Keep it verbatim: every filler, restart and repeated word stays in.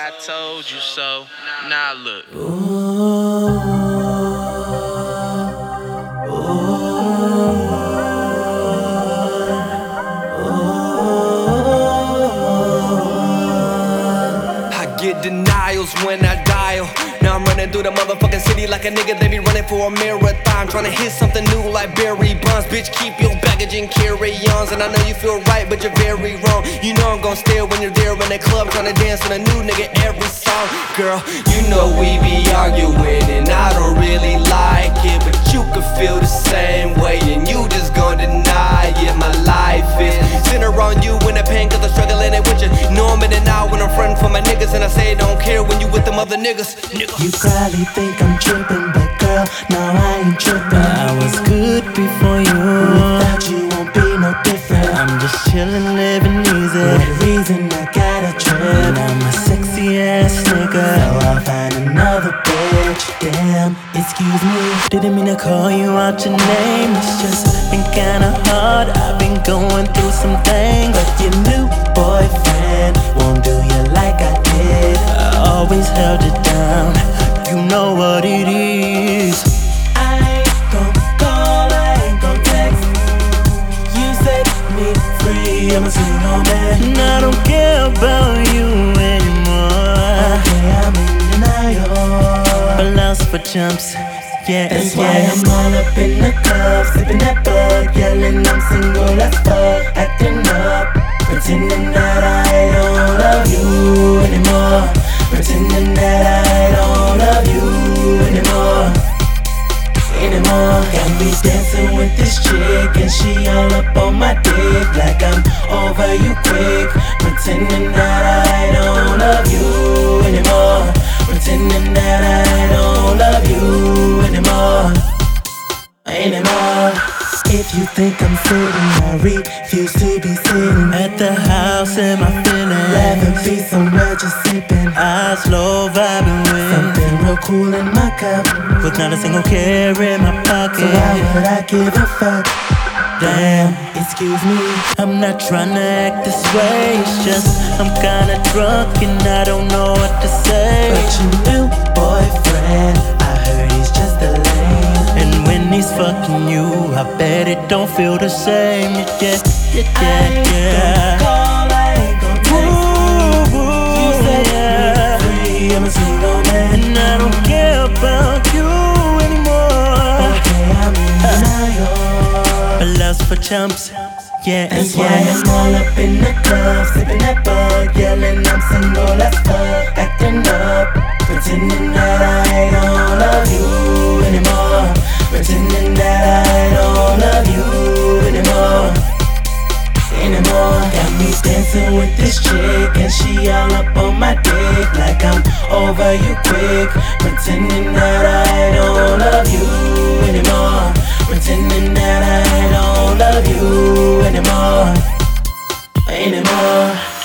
I told you so. Now look. I get denials when I dial. Now I'm running through the motherfucking city like a nigga. They be running for a marathon, trying to hit something new like Barry Bonds. Bitch, keep your baggage and carry-ons. And I know you feel right, but you're very wrong. You know I'm gon' stare when you're there in the club, trying to dance on a new nigga every song. Girl, you know we be arguing and I don't really like it, but you can feel the same way and you just gon' deny it. My life is centered on you in the pain, cause I'm struggling it with you. Know I'm in and out when I'm frontin' for my niggas, and I say don't care when you with them other niggas. Niggas. You probably think I'm trippin', but girl, no, I ain't trippin'. I was good before you. Without you won't be no different. I'm just chillin', living easy. For the reason I gotta trip. I'm a sexy ass nigga, so I'll find another bitch. Damn, excuse me, didn't mean to call you out your name. It's just been kinda hard. I've been going through some things, but your new boyfriend won't do you like I did. I always held it down. You know what it is. I ain't gon' call, I ain't gon' text. You set me free, I'm a single man, and I don't care about you anymore. Okay, I'm in denial. Allows for jumps, yeah. That's yeah. Why I'm all up in the club, sipping that bug, yelling I'm single as fuck, acting up, pretending that I don't love you anymore, pretending that I don't love you anymore, anymore. Got me dancing with this chick and she all up on my dick like I'm over you quick, pretending that I don't love you anymore, pretending that I don't love you anymore, anymore. If you think I'm sitting, I refuse to be sitting at the house in my feelings. Rather be somewhere just sipping, eyes low, vibing with something real cool in my cup, with not a single care in my pocket. So why would I give a fuck? Damn, excuse me, I'm not trying to act this way. It's just I'm kinda drunk and I don't know what to say. But your new boyfriend, I heard he's just a lame. And when he's fucking you, I bet it don't feel the same. Yeah, yeah, yeah, yeah. I ain't gon' call, I ain't gon' text. Ooh, ooh, you said yeah. Me free, I'm a single man, and I don't care about you anymore. Okay, I'm in denial. Allows for chumps, yeah. That's yeah. Why I'm all up in the club, sipping that bug, yelling I'm single as fuck, acting up, pretending that I don't love you anymore, pretending that I don't love you anymore, anymore. Got me dancing with this chick and she all up on my dick like I'm over you quick, pretending that I don't love you anymore, pretending that I don't love you anymore, anymore.